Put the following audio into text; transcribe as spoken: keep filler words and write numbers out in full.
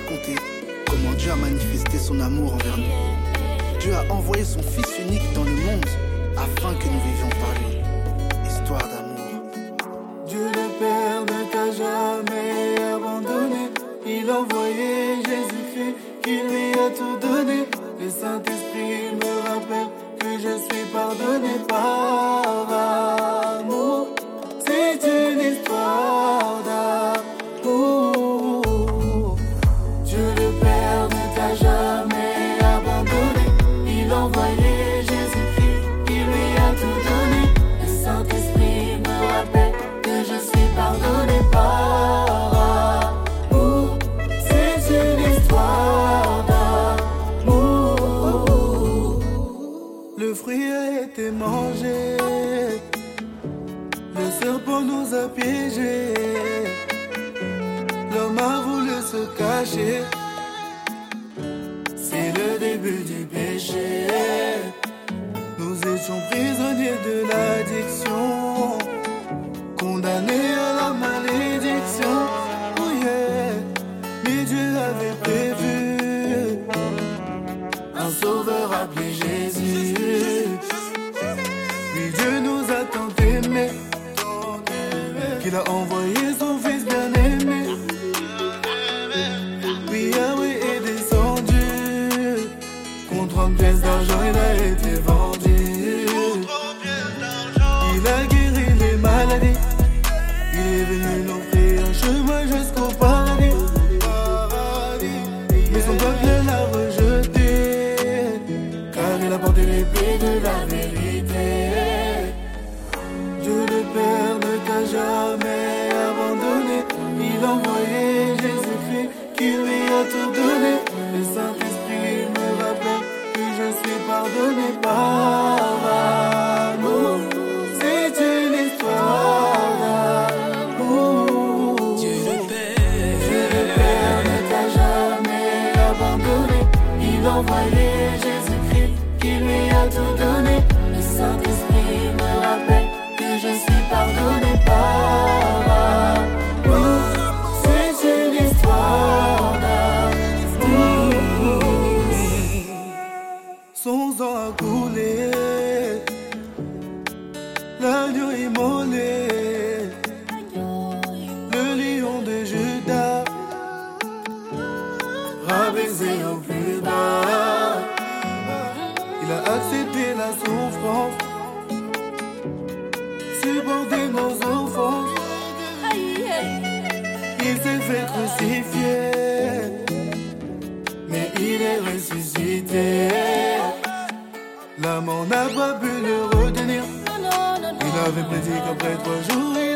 raconter comment Dieu a manifesté son amour envers nous. Dieu a envoyé son Fils unique dans le monde afin que nous vivions par lui. Histoire d'amour. Dieu le Père ne t'a jamais abandonné. Il a envoyé Jésus-Christ qui lui a tout donné. Le Saint-Esprit me rappelle que je suis pardonné par amour. C'est une histoire d'amour. Dieu le Père ne t'a jamais abandonné. Il a envoyé Jésus-Christ qui lui a tout donné. Le Saint-Esprit me rappelle que je suis pardonné par amour. C'est une histoire d'amour. Le fruit a été mangé. Le serpent nous a piégés. L'homme a voulu se cacher. C'est le début du péché. Nous étions prisonniers de l'addiction, condamnés à la malédiction. Oh yeah. Mais Dieu avait prévu un sauveur appelé Jésus. Puis Dieu nous a tant aimés qu'il a envoyé son Fils bien-aimé. Puis Yahweh est descendu. Contre trente pièces d'argent, il a été vendu. Il a guéri les maladies. Il est venu nous offrir un chemin jusqu'au paradis. Mais son peuple l'a rejeté, car il a porté l'épée de la vérité. Dieu le Père ne t'a jamais abandonné. Il a envoyé Jésus-Christ qui lui a tout donné. Le Saint-Esprit me rappelle que je suis pardonné par amour. C'est une histoire d'amour. Dieu le Père, Dieu le Père ne t'a jamais abandonné. Il a envoyé Jésus-Christ qui lui a tout donné. Le Saint-Esprit me rappelle que je suis pardonné par amour. C'est une histoire d'amour. Son sang a coulé, l'agneau immolé, le lion de Judas, rabaissé au plus bas. Il a accepté la souffrance, supporté nos offenses. Il s'est fait crucifier, mais il est ressuscité. La mort n'a pas pu le retenir. Il avait prédit qu'après trois jours